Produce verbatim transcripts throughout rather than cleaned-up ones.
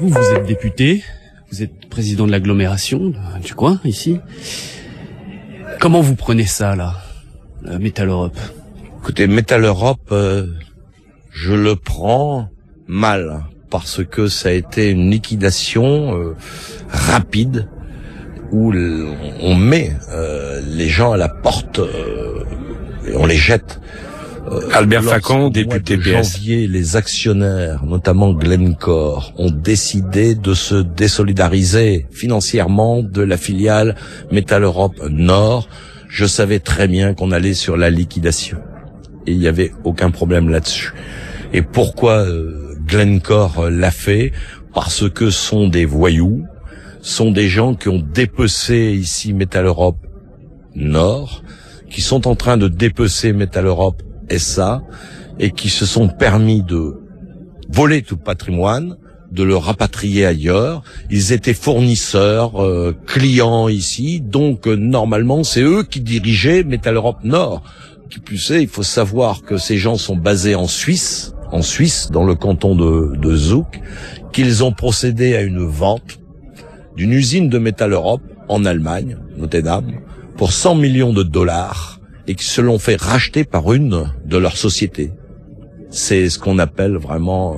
Vous, vous êtes député, vous êtes président de l'agglomération du coin, ici. Comment vous prenez ça, là, Metal Europe? Écoutez, Metal Europe, euh, je le prends mal, parce que ça a été une liquidation euh, rapide, où on met euh, les gens à la porte euh, et on les jette. Euh, Albert Facon, député P S. En janvier, les actionnaires, notamment Glencore, ont décidé de se désolidariser financièrement de la filiale Metal Europe Nord. Je savais très bien qu'on allait sur la liquidation. Et il n'y avait aucun problème là-dessus. Et pourquoi euh, Glencore l'a fait? Parce que sont des voyous, sont des gens qui ont dépecé ici Metal Europe Nord, qui sont en train de dépecer Metal Europe S A et qui se sont permis de voler tout le patrimoine, de le rapatrier ailleurs. Ils étaient fournisseurs, euh, clients ici, donc euh, normalement c'est eux qui dirigeaient Metal Europe Nord. Qui plus est, il faut savoir que ces gens sont basés en Suisse, en Suisse, dans le canton de, de Zug, qu'ils ont procédé à une vente d'une usine de Metal Europe en Allemagne, notez-dame, pour cent millions de dollars, et qui se l'ont fait racheter par une de leurs sociétés. C'est ce qu'on appelle vraiment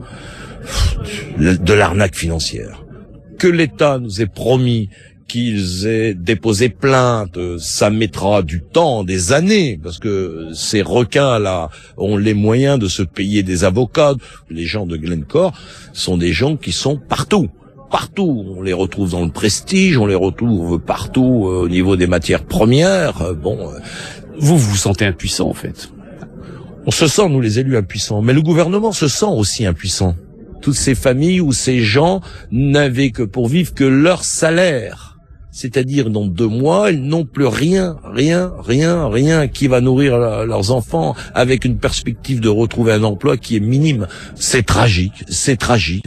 euh, de l'arnaque financière. Que l'État nous ait promis qu'ils aient déposé plainte, ça mettra du temps, des années, parce que ces requins-là ont les moyens de se payer des avocats. Les gens de Glencore sont des gens qui sont partout. Partout, on les retrouve dans le Prestige, on les retrouve partout euh, au niveau des matières premières. Euh, bon, euh, Vous vous sentez impuissant, en fait. On se sent, nous les élus, impuissants, mais le gouvernement se sent aussi impuissant. Toutes ces familles où ces gens n'avaient que pour vivre que leur salaire. C'est-à-dire, dans deux mois, ils n'ont plus rien, rien, rien, rien qui va nourrir la, leurs enfants avec une perspective de retrouver un emploi qui est minime. C'est tragique, c'est tragique.